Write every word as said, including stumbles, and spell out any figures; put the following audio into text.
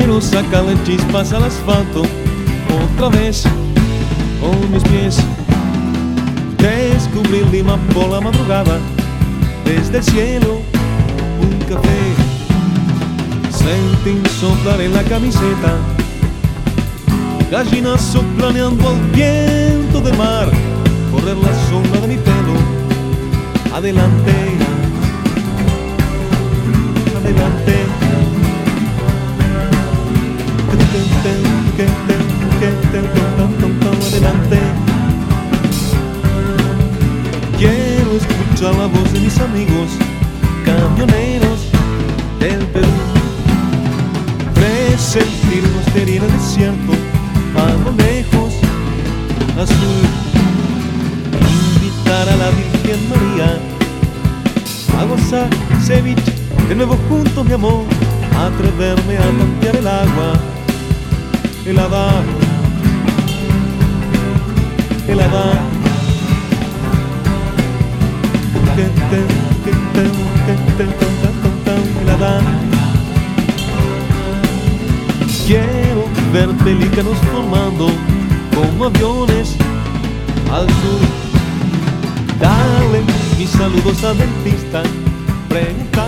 Quiero sacarle chispas al asfalto otra vez con mis pies. Descubrir Lima por la madrugada, desde el cielo un café. Sentir soplar en la camiseta, gallinazo planeando al viento del mar. Correr la sombra de mi pelo, adelante, adelante. Adelante. Quiero escuchar la voz de mis amigos camioneros del Perú, presentir una en el desierto a lo lejos azul, invitar a la Virgen María a gozar ceviche de nuevo juntos, mi amor, atreverme a tantear el agua helada, helada. Que te, que te, que te, helada. Quiero ver pelícanos formando como aviones al sur. Darle mis saludos al dentista, preguntar